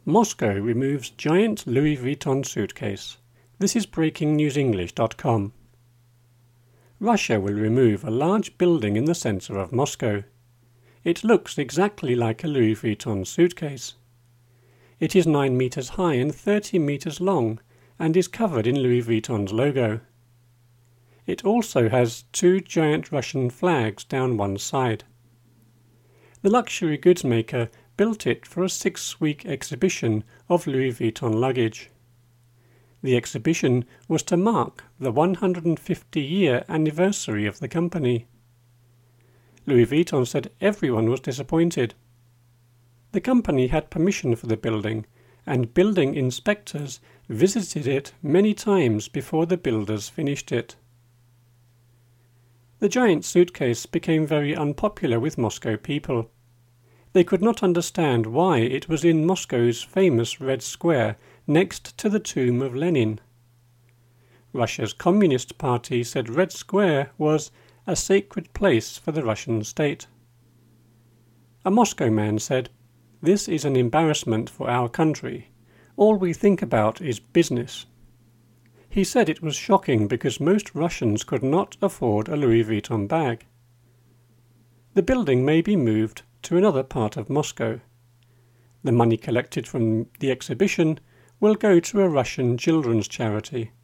Moscow removes giant Louis Vuitton suitcase. This is breakingnewsenglish.com. Russia will remove a large building in the centre of Moscow. It looks exactly like a Louis Vuitton suitcase. It is 9 meters high and 30 meters long and is covered in Louis Vuitton's logo. It also has 2 giant Russian flags down one side. The luxury goods maker built it for a 6-week exhibition of Louis Vuitton luggage. The exhibition was to mark the 150-year anniversary of the company. Louis Vuitton said everyone was disappointed. The company had permission for the building, and building inspectors visited it many times before the builders finished it. The giant suitcase became very unpopular with Moscow people. They could not understand why it was in Moscow's famous Red Square next to the tomb of Lenin. Russia's Communist Party said Red Square was a sacred place for the Russian state. A Moscow man said, "This is an embarrassment for our country. All we think about is business." He said it was shocking because most Russians could not afford a Louis Vuitton bag. The building may be moved to another part of Moscow. The money collected from the exhibition will go to a Russian children's charity.